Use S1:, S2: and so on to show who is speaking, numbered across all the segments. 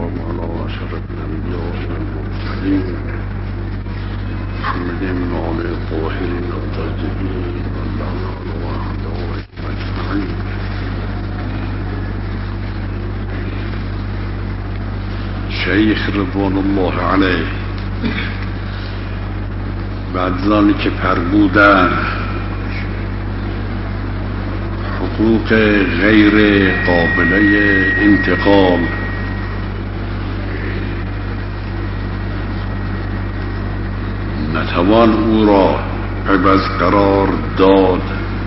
S1: والسلام على أشرف الأنبياء والمرسلين محمد وآل الطاهرين الطيبين واللعنة وحده أجمعين. شیخ رضوان الله علیه بعد از آنکه فرمودند حقوق غیر قابل انتقال نتوان او را عوض قرار داد،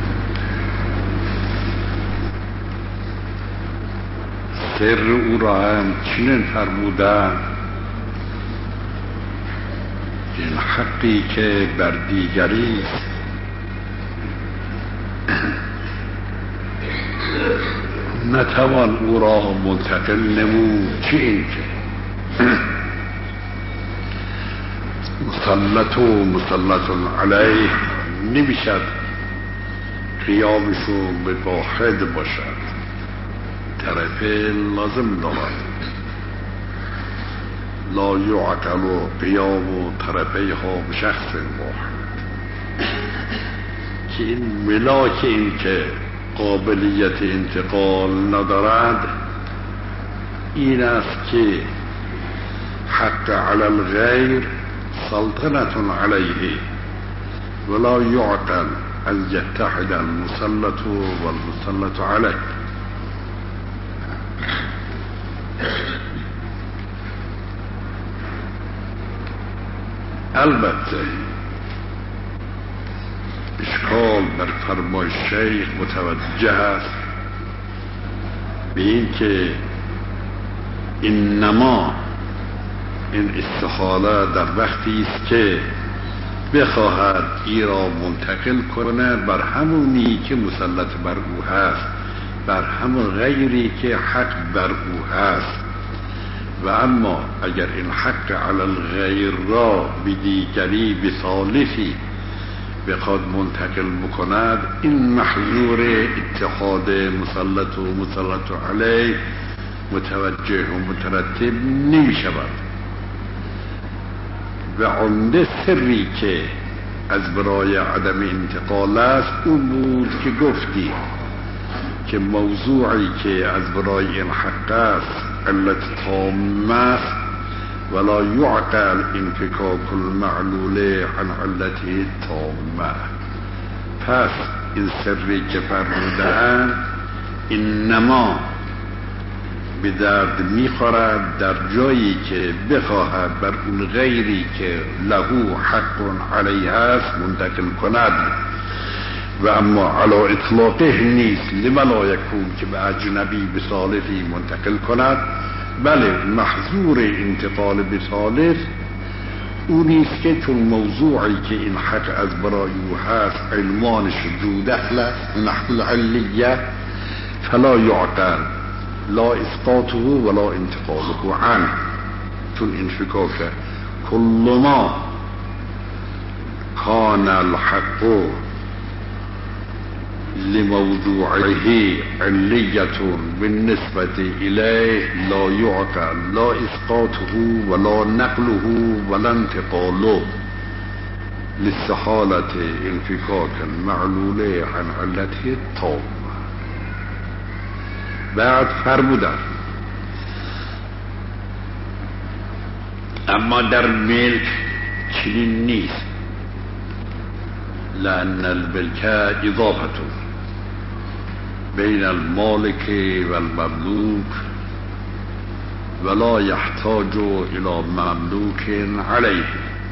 S1: سر او را هم چنین فرمودند که این حقی که بر دیگری نتوان او را منتقل نمود، چه این که مسلط علیه نمیشد قیامشون به واحد باشد، طرفه لازم دارد. لا یعقل قیام طرفه ها به شخص واحد، که این ملاک این که قابلیت انتقال ندارد این است که حق علی الغیر سلطنت علیه ولا یعقل ان یتحد المسلط والمسلط علیه. البته اشکال بر فرمای شیخ متوجه است به این که انما این استحاله در وقتی است که بخواهد ای را منتقل کنه بر همونی که مسلط بر او هست، بر همون غیری که حق بر او هست. و اما اگر این حق علی الغیر را به دیگری به ثالثی بخواد منتقل بکند، این محظور اتحاد مسلط و مسلط علیه متوجه و مترتب نمی شود. و عمده سری که از برای عدم انتقال است اون بود که گفتی که موضوعی که از برای این حق است علت تامه است ولا یعقل انفکاک المعلول عن علته تامه. پس این سری که فرمودند انما به درد میخورد در جایی که بخواهد بر اون غیری که له حق علیه است منتقل کند، و اما علی اطلاقه نیست لما لا یکون که به اجنبی به ثالثی منتقل کند. بله محظور انتقال به ثالث او نیست که چون موضوعی که این حق از برای او هست علمانش جو دخل نحو العلیه فلا یعقل لا اسقاطه ولا انتقاله عنه، چون انفکاک کل ما کان الحق لموضوعه علیة بالنسبة الیه لا یعقل لا اسقاطه ولا نقله ولا انتقاله لاستحالة انفکاک المعلول عن علته تام. بعد فرمودن اما در ملک چنین نیست، لأن الملک اضافه بین المالک و المملوک ولا يحتاج الى مملوک علیه.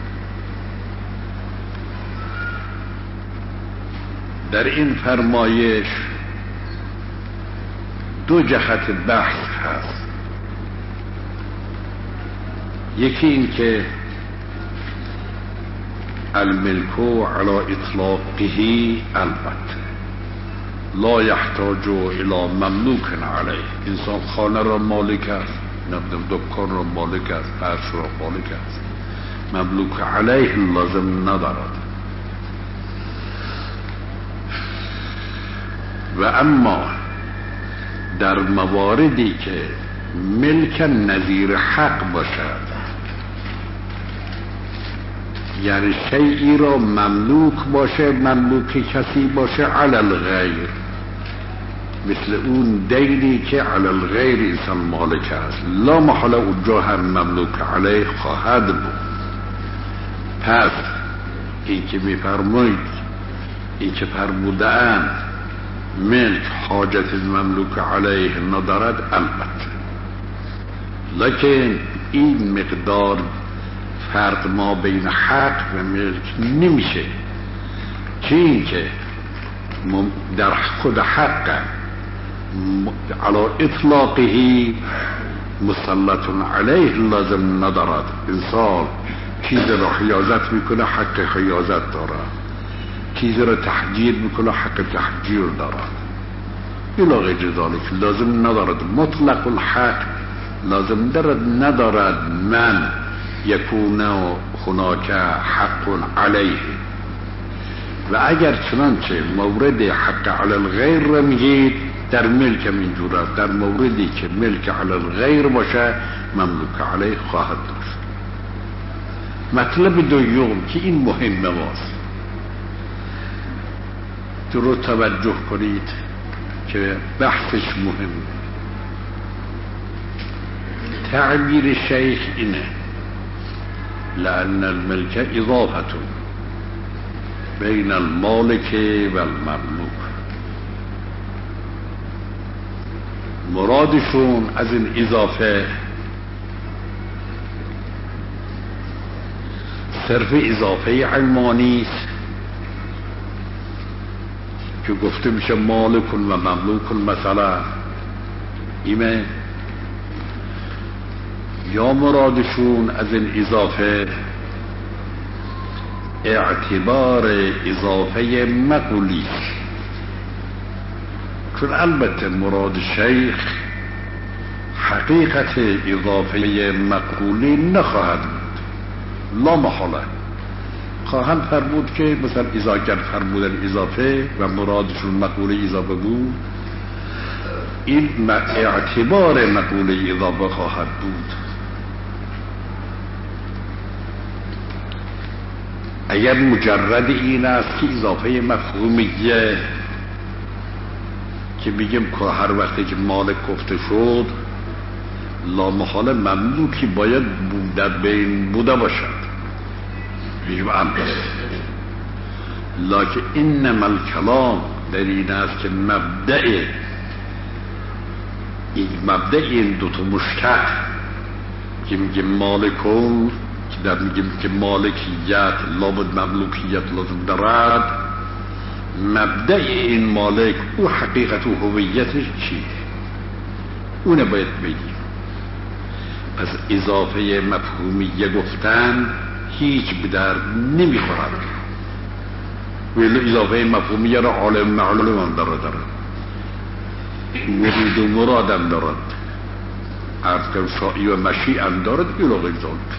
S1: در این فرمایش دو جهت بحث هست. یکی این که الملک علی اطلاقه البته لا یحتاج الى مملوک علیه. انسان خانه را مالک است، دکان را مالک است، فرش را مالک است، مملوک علیه لازم ندارد. و اما در مواردی که ملک نظیر حق باشد، یعنی شیئی را مملوک باشه، مملوک کسی باشه علی الغیر، مثل اون دینی که علی الغیر انسان مالک است، لا محاله اونجا هم مملوک علیه خواهد بود. پس این که میفرمایید، این که فرموده‌اند ملک حاجت مملوک علیه ندارد، البته لکن این مقدار فرق ما بین حق و ملک نمیشه، که این که در خود حق علی اطلاقه مسلط علیه لازم ندارد. انسان چیز را حیازت میکنه حق حیازت دارد، چیز را تحجیر میکنه حق تحجیر دارد، الی غیر ذالک. لازم ندارد مطلق الحق، لازم ندارد من یکون هناک حق علیه. و اگر چنانچه مورد حق علی الغیر را میگید، در ملک هم اینجور است، در موردی که ملک علی الغیر باشه مملوک علیه خواهد داشت. مطلب دوم که این مهمه ماست، درست توجه کنید که بحثش مهمه. تعبیر شیخ اینه لأن الملك اضافه بین المالک و المملوک. مرادشون از این اضافه صرف اضافه علمانی است که گفته میشه مالک و مملوک مثلا ایمه، یا مرادشون از این اضافه اعتبار اضافه مقولی، چون البته مراد شیخ حقیقت اضافه مقولی نخواهد بود، لا محاله خواهند فرمود که مثلا اذا فرمودن اضافه و مرادشون مقوله اضافه بود، این اعتبار مقوله اضافه خواهد بود. اگر مجرد این است که اضافه مفهومیه که بگیم که هر وقتی که مالک گفته شد لا محاله مملوکی باید بین بوده باشد، بگیم البته، لکن انما الکلام در این است که مبدأ این دوتا مشتق که میگیم مالکون، که در میگیم که مالکیت لابد مملوکیت لازم دارد، مبدأ این مالک او حقیقت و هویتش چیه اونه باید بگیم. پس اضافه مفهومیه گفتن هیچ به درد نمیخورد، ولی اضافه مفهومیه را عالم معلوم هم دارد، مرید و مراد هم دارد، عرض کن شائی و مشیع هم دارد، الی غیر ذالک.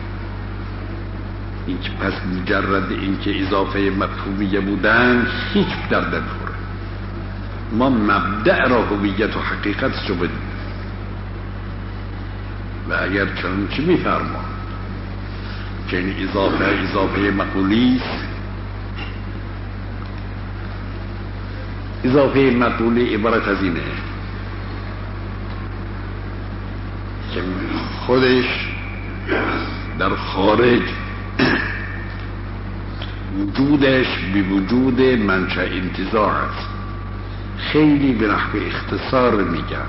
S1: این که پس مجرد این که اضافه مفهومیه بودن هیچ درد نمیخوره، ما مبدأ را هویت و حقیقت رو بدیم. و اگر چنانچه میفرما که این اضافه مقولی است، اضافه مقولی عبارت از اینه که خودش در خارج وجودش بی وجود منشأ انتزاع است. خیلی به نحو اختصار میگم،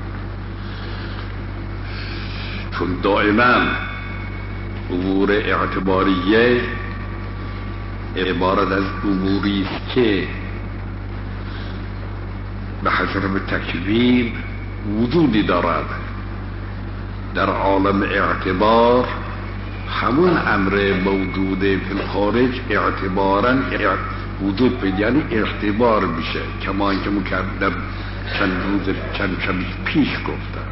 S1: چون دائما امور اعتباریه عبارت از اموری است که به حسب تکوین وجودی دارد. در عالم اعتبار همون امر موجود فی الخارج اعتبارا وجود پیدا، یعنی اعتبار میشه، کما اینکه در چند شب پیش گفتم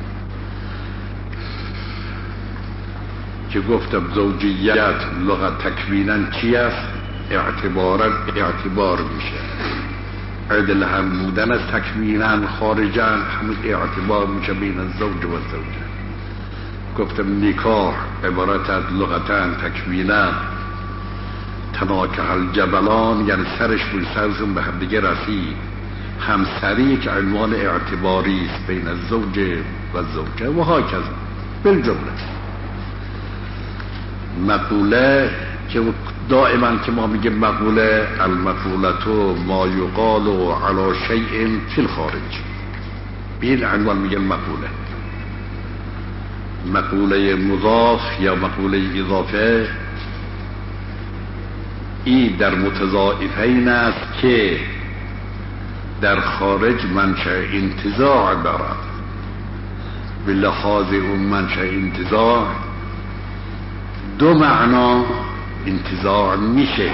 S1: که گفتم زوجیت لغت تکوینا چی است؟ اعتبارا اعتبار میشه، عدل هم بودن از تکمیلا خارجن همون اعتبار میشه بین الزوج و الزوجه. گفتم نکاح عبارت از لغتن تکمیلا تناکح الجبلان، یعنی سرش بر سرشون به هم دیگه رسید. همسری که عنوان اعتباری است بین الزوج و الزوجه و هاکذا بالجمله. مقوله که دائما که ما میگیم مقوله، المقولتو ما یقال علی شیء فی الخارج، به این عنوان میگن مقوله. مقوله مضاف یا مقوله اضافه این در متضاعفین است که در خارج منشأ انتزاع دارد. به لحاظ اون منشأ انتزاع دو معنا انتزاع میشه.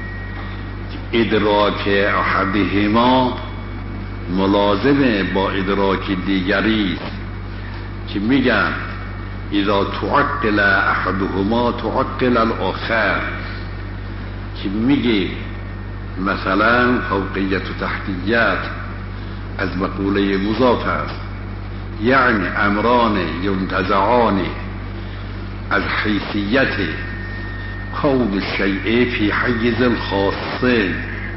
S1: ادراک احدهما ملازمه با ادراک دیگری است که میگن اذا تعقل احدهما تعقل الاخر، که میگه مثلا فوقیت و تحتیت از مقوله مضاف است، یعنی امران ینتزعان از حیثیت کون الشیء فی حیز الخاصه،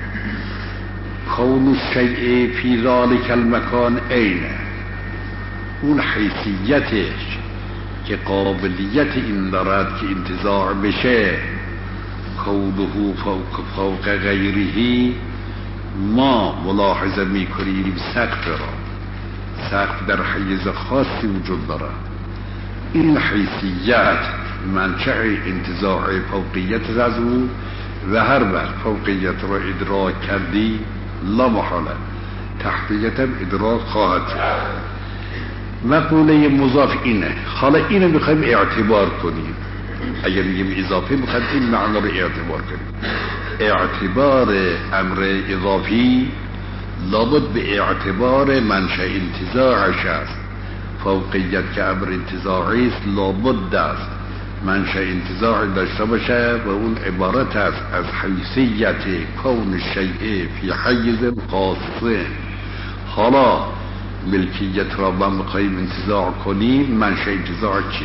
S1: کون الشیء فی ذلک المکان اینه، اون حیثیتش که قابلیت این دارد که انتزاع بشه، کونه فوق غیره، ما ملاحظه میکنیم سقف را، سقف در حیز خاصی وجود دارد. این حیثیت منشأ انتزاع فوقیت از او و هر وقت فوقیت را ادراک کردی لا محاله تحتیت هم ادراک خواهد شد. مقوله مضاف اینه. حالا اینو میخوایم اعتبار کنیم. اگر میگیم اضافه میخوایم این معنی رو اعتبار کنیم. اعتبار امر اضافی لابد به اعتبار منشأ انتزاعش است. فوقیت که امر انتزاعی است لابد است منشأ انتزاع داشته باشه و اون عبارت است از حیثیت کون الشیء فی حیز خاصه. حالا ملکیت را با میخواییم انتزاع کنیم، منشأ انتزاع چیه؟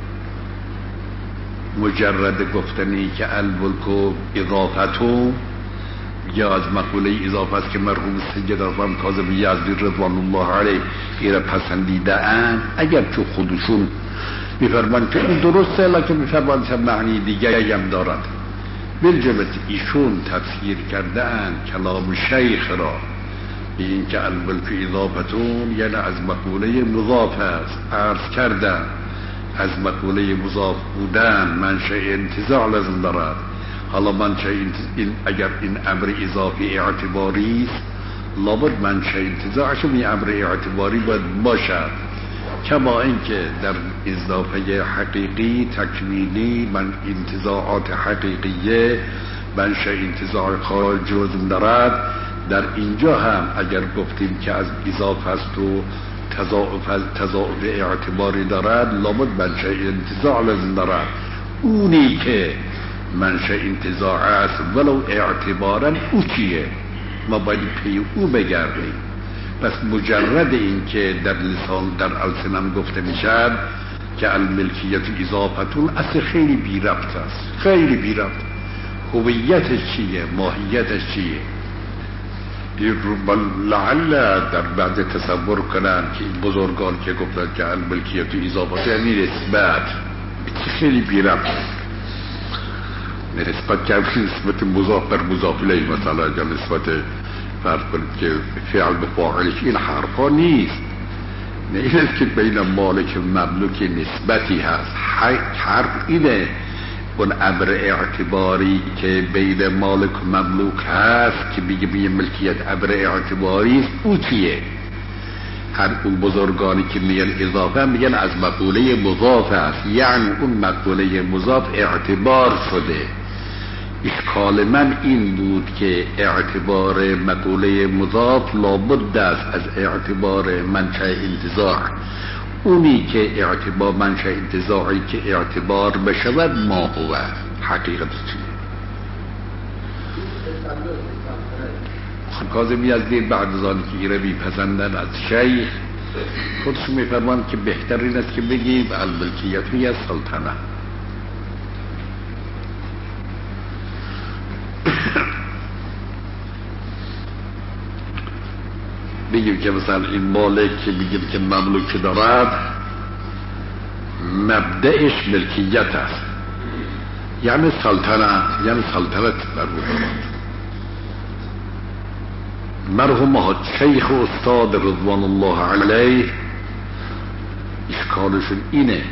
S1: مجرد گفتنی که الملک اضافتو یا از مقوله اضافه است که مرحوم سید ارفان کاظمی یزدی رضوان الله علیه ایره پسندیده اند، اگر چون خودشون میفرمان که این درسته لکن میفرمان که معنی دیگه هم دارد. بالجمله ایشون تفسیر کرده اند کلام شیخ را به این که الملک اضافتون یعنی از مقوله مضاف است. عرض کردن از مقوله مضاف بودن منشأ انتزاع لازم دارد. حالا منشأ اگر این امر اضافی اعتباری است لابد منشأ انتزاعش این امر اعتباری باید باشد، کما اینکه در اضافه حقیقی تکمیلی من انتزاعات حقیقیه منشأ انتزاع خارج لازم دارد. در اینجا هم اگر گفتیم که از اضافه است و تضاعف اعتباری دارد لابد منشأ انتزاع لازم دارد. اونی که منشأ انتزاع است ولو اعتبارا او چیه؟ ما باید پی او بگردیم. پس مجرد این که در لسان در السنم گفته میشد که الملکیت اضافتون اصل خیلی بی ربط است، خیلی بی ربط. هویتش چیه؟ ماهیتش چیه؟ لعل در بعض تصور کنن که این بزرگان که گفتن که الملکیت اضافت یعنی نسبت خیلی بی ربط، نسبت که نسبت مضاف بر مضاف الیه، مثلا یا نسبت فرض کنید که فعل به فاعلش، این حرفا نیست. نه این است که بین مالک و مملوک نسبتی هست. حرف اینه اون امر اعتباری که بین مالک و مملوک هست که بگه ملکیت امر اعتباری است، او چیه؟ هر اون بزرگانی که میگن اضافه میگن از مقوله مضاف است، یعنی اون مقوله مضاف اعتبار شده. اشکال من این بود که اعتبار مقوله مضاف لابد است از اعتبار منشأ انتزاع. اونی که اعتبار منشأ انتزاعی که اعتبار بشود ما هو حقیقت چیه؟ کاظم یزدی بعد از آن که ایره میپسندن از شیخ خودشون میفرمان که بهتر این است که بگیم الملکیت هی سلطنه. بگیم که مثلا این مالک که بگیم که مملوک دارد مبدأش ملکیت است، یعنی سلطنت، یعنی سلطنت بر او دارد. مرحوم شیخ و استاد رضوان الله علیه اشکالشون اینه،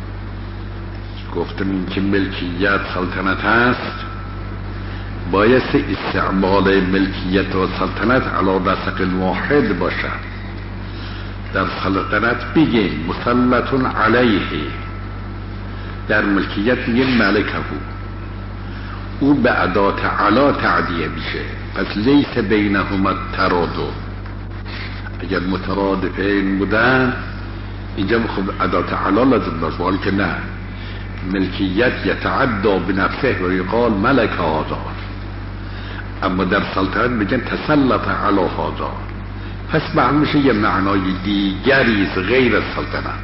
S1: گفتم این که ملکیت سلطنت است، باید استعمال ملکیت و سلطنت علی نسق واحد باشد. در سلطنت بگیم مسلط علیه، در ملکیت میگیم ملکه، او به ادات علا تعدیه میشه. پس لیس بینهما ترادف، اگر مترادفین بودن اینجا خب ادات علا لازم باشه، حالی که نه، ملکیت یتعدا بنفسه و یقال ملک هذا، اما در سلطنت میگن تسلط علی هذا. پس معلوم میشه یه معنای دیگری است غیر از سلطنت.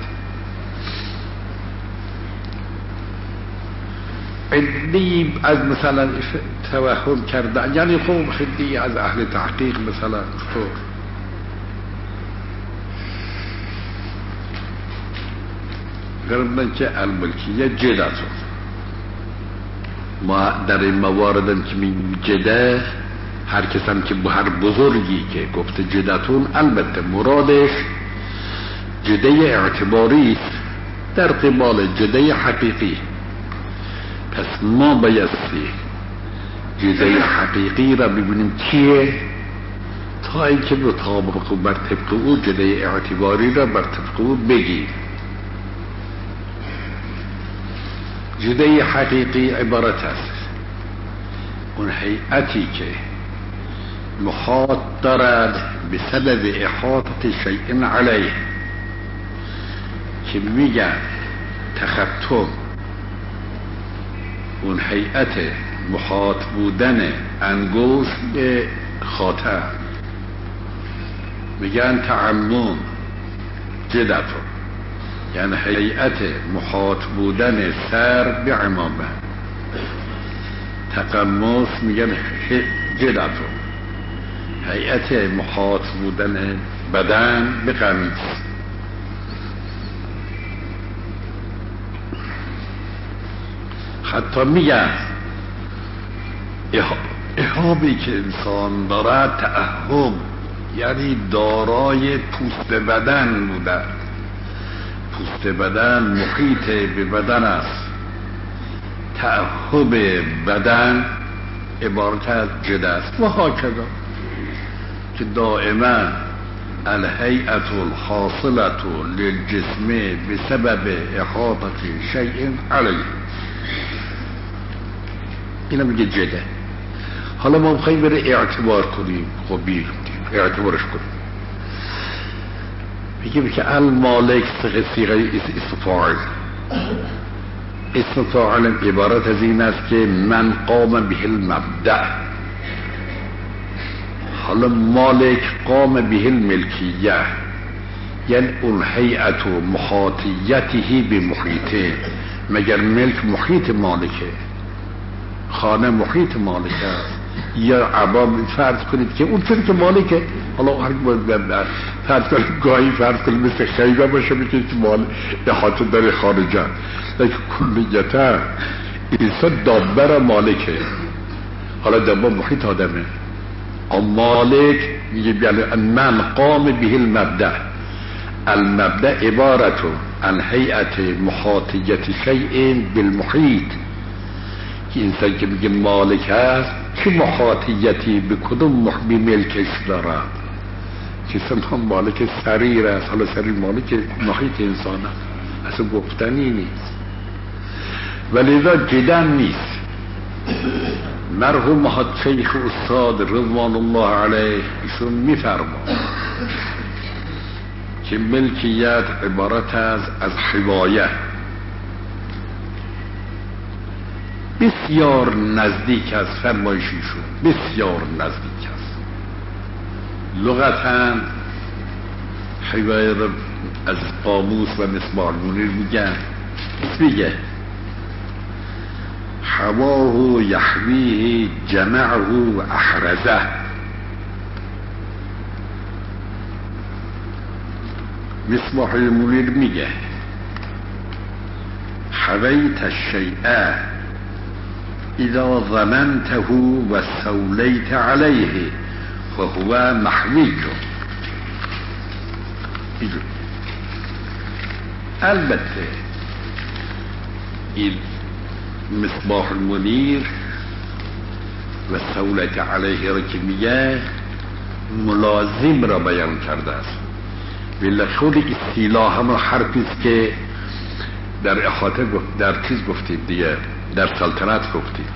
S1: عدی از مثلا توهم کردن، یعنی خوب خیلی از اهل تحقیق مثلا طور گرفتن که الملکیه جده است. ما در این مواردم که میگیم جده، هر کسم که هر بزرگی که گفته جدتون البته مرادش جده اعتباری است در قبال جده حقیقی. پس ما بایستی جده حقیقی را ببینیم چیه، تا اینکه مطابق بر طبق او جده اعتباری را بر طبق او بگیم. جده حقیقی عبارت است اون هیئتی که محاط دارد به سبب احاطه شیء علیه، که میگن تختم، اون هیئت محاط بودن انگشت به خاتم، میگن تعمم جدتون، یعنی هیئت محاط بودن سر به عمامه. تقمص میگن جدتون، هیئت محاط بودن بدن به قمیص. حتی میگن احابی که انسان دارد تأهب، یعنی دارای پوست بدن بودن، پوست بدن محیط به بدن است. تأهب بدن عبارت از جده است و هاکذا که دائما الهیئت الحاصلة للجسم بسبب احاطه شیء علیه، اینا میگه جده. حالا ما میخواییم بره اعتبار کنیم، خب بیریم اعتبارش کنیم. میگیم که المالک صیغه اسم فاعل. اسم فاعل عبارت از این است که من قام به المبدأ. حالا مالک قام به الملکیه، یعنی اون هیئت و محاطیته به محیطه. مگر ملک محیط مالکه؟ خانه محیط مالک است یا عبام؟ فرض کنید که اون چون که مالکه، حالا هر فرض کنید گاهی فرض کنید مثل خیبه باشه میگه که مال احاطه داره خارجه، لیکن کلیتا انسان دابر مالکه. حالا دابر محیط آدمه. مالک میگه یعنی من قام به المبدأ. المبدأ عبارت عن هیئت محاطیت شیء بالمحیط. که انسان که میگه مالک هست چه محاطیتی به کدوم محبی ملکش دارد؟ که اصلا مالک سریر است. حالا سریر مالک محیط انسان است، اصلا گفتنی نیست. ولیذا جدن نیست. مرحوم شیخ استاد رضوان الله علیه ایشون میفرماد که ملکیت عبارت است از حوایه. بسیار نزدیک از فرمایشیشون، بسیار نزدیک است. لغتاً حوار از قاموس و مصباح المنیر میگه حواه یحویه جمعه و احرزه. مصباح المنیر میگه حویت الشیء اذا ضمنته و استولیت علیه فهو محویک. البته این مصباح المنیر و استولیت علیه را که میگه ملازم را بیان کرده است، ولی خود اصطلاح هم حرفی است که در احاطه در چیز گفتیم دیگه، در سلطنت گفتیم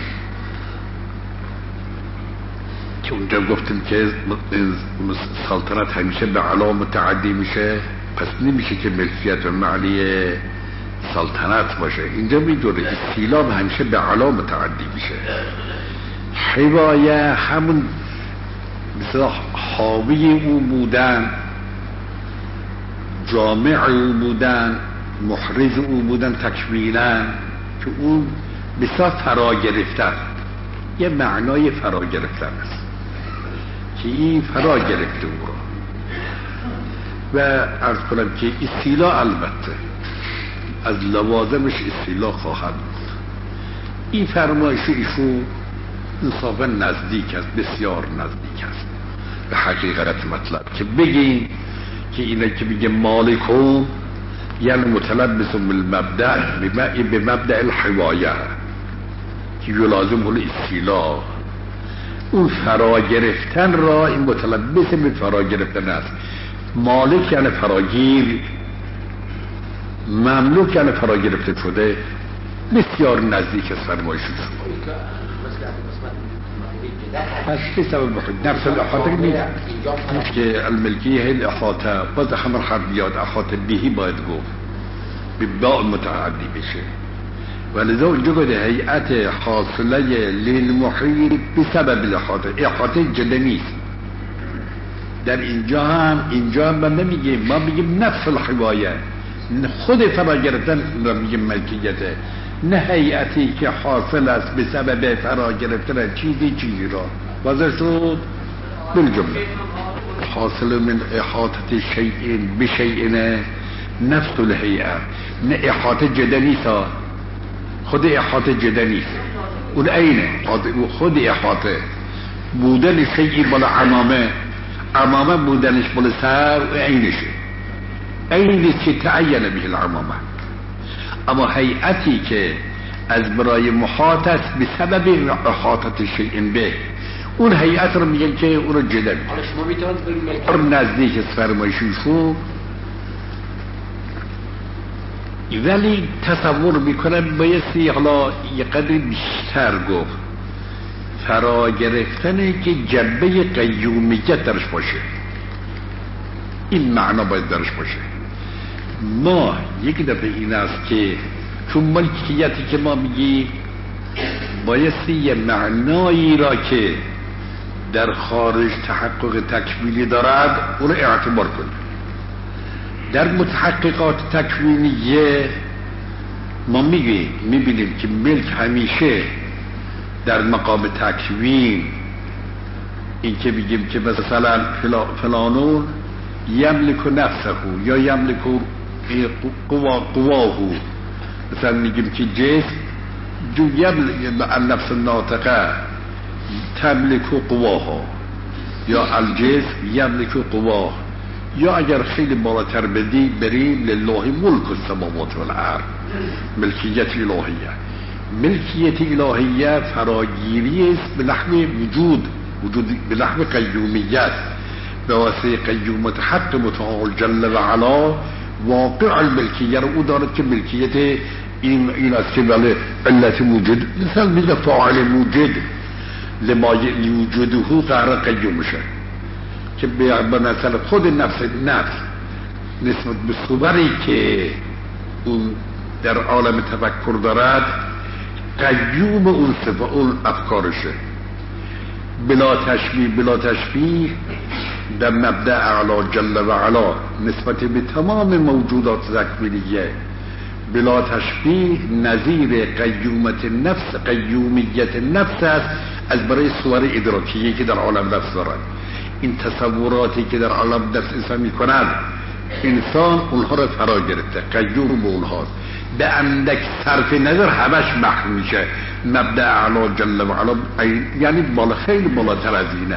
S1: که اونجا گفتیم که سلطنت همیشه به علا متعدی میشه، پس نمیشه که ملکیت معنی سلطنت باشه. اینجا میدونه اصطلاح همیشه به علا متعدی میشه. حوایه همون مثلا حاوی او بودن، جامع او بودن، محرز او بودن تکمیلا، که اون بسیار فرا گرفتن، یه معنای فرا گرفتن است که این فرا گرفته او را. و عرض کنم که اصطلاح البته از لوازمش اصطلاح خواهد بود. این فرمایش ایشون انصافا نزدیک است، بسیار نزدیک است به حقیقت مطلب، که بگیم که اینه که میگه مالکون یعنی متلبس بالمبدأ به مبدأ الحوایه که یلازم الاستیلاء، اون فرا گرفتن را این متلبس به فرا گرفتن است. مالک یعنی فراگیر، مملوک یعنی فرا گرفته شده، بسیار نزدیک است فرمایش شما. پس چه سبب بخورید نفس الاحاطه نیست که الملکیه الاحاطه، باز همه حرف بیاد احاطه بهی باید گفت به باء متعدی بشه. ولذا اونجا گفته هیئت حاصله للمحیط بسبب الاحاطه، احاطه جده نیست. در اینجا هم ما نمیگیم، ما میگیم نفس الحوایه، خود فرا گرفتن را میگیم ملکیته، نه هیئتی که حاصل است به سبب فرا گرفتن چیزی را. واضح شد؟ بالجمله حاصل من احاطه شیء بشیء نفس الهیئه، نه احاطه جدا نیست، خود احاطه جدا نیست، اون اینه خود احاطه بودن شیء بالا عمامه بودنش بالا سر و اینشه، اینی که تعین به العمامه. اما هیئتی که از برای محاط است به سبب احاطه شیء به، اون هیئت رو میگن که اون رو جدا میگن نزدیک از فرمایششون. ولی تصور میکنم بایستی حالا یه قدر بیشتر گفت، فرا گرفتنه که جنبه قیومیت درش باشه، این معنا باید درش باشه. ما یک دفعه این است که چون ملکیتی که ما میگی بایستی یه معنایی را که در خارج تحقق تکمیلی دارد اون رو اعتبار کنیم. در متحققات تکوینیه ما میبینیم که ملک همیشه در مقام تکوین، این که بگیم که مثلا فلانون یملک نفسه یا یملک قواه، مثلا میگیم که جسم جو یملک النفس الناطقه تملک قواه، یا الجسم یملک قواه، یا اگر خیلی بالاتر بریم لله ملک السماوات والارض، ملکیت الهیه. ملکیت الهیه فراگیری است به لحو وجود به لحو قیومیت، به واسطه قیومت حق متعال جل و علا واقع الملکیه رو او دارد که ملکیت این است که بله علت موجود، مثل فاعل موجود لما یوجده قرار قیوم شه، که به مثلا خود نفس نسبت به صوری که اون در عالم تفکر دارد قیوم اون صفه اون افکارشه، بلا تشبیه در مبدأ اعلی جل و علا نسبت به تمام موجودات تکوینیه بلا تشبیه نظیر قیومیت نفس است از برای صور ادراکیه که در عالم نفس دارد. این تصوراتی که در عالم نفس انسان می کند انسان اونها را فرا گرفته، قیوم به اونهاست، به اندک صرف نظر همش محو میشه. مبدأ اعلی جل و علا یعنی بالا، خیلی بالاتر از اینه.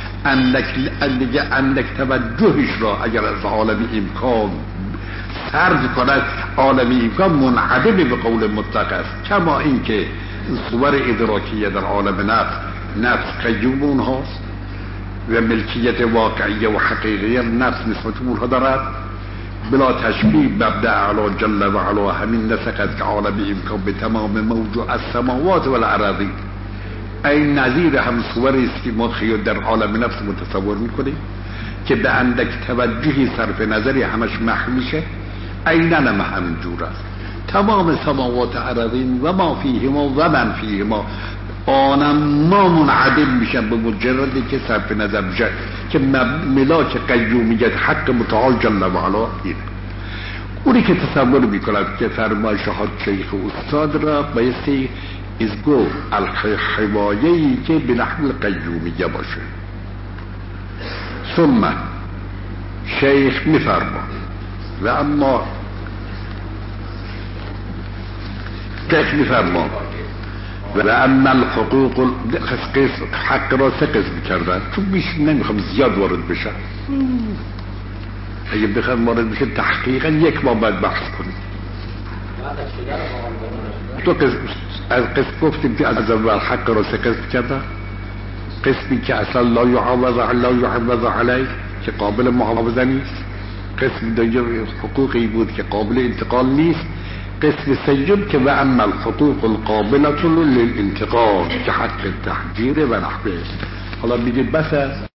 S1: اندک توجهش را اگر از عالم امکان صرف کند، عالم امکان منعدم به قول مطلق است. کما اینکه صور ادراکیه در عالم نفس قیوم اونهاست و ملکیت واقعیه و حقیقیه نفس نسبت اونها دارد. بلا تشبیه مبدأ اعلی جل و علا همین نسق است که عالم امکان به تمام موجود از سماوات و الارض این نظیر هم صوری است که ما خیال در عالم نفس متصور میکنیم که به اندک توجهی صرف نظری همش محو میشه. اینن هم همینجور است. تمام سماوات ارضین و ما فیهما و من فیهما آنم ما منعدم میشن به مجردی که صرف نظر میشه که ملاک قیومیت حق متعال جل و علا اینه. اونی که تصور میکنند که فرمایشات شیخ استاد را بایستی از گفت الحمایه‌ای که به نحو قیومیه باشه. ثم شیخ میفرما و اما شیخ میفرما و اما الحقوق حق را سه قسم کردن، چون بیش نمیخوام زیاد وارد بشم. اگه بخوام وارد بشه تحقیقا یک ما باید بحث کنیم. تو از قسم گفتیم که از اول حق را سه قسم کردن. قسمی که اصلا لا یعوض علیه که قابل محافظه نیست. قسم دیگر حقوقی بود که قابل انتقال نیست. قسم سیوم که و اما الحقوق القابلة للانتقال که حق تحجیر و نحوه. حالا میگید بس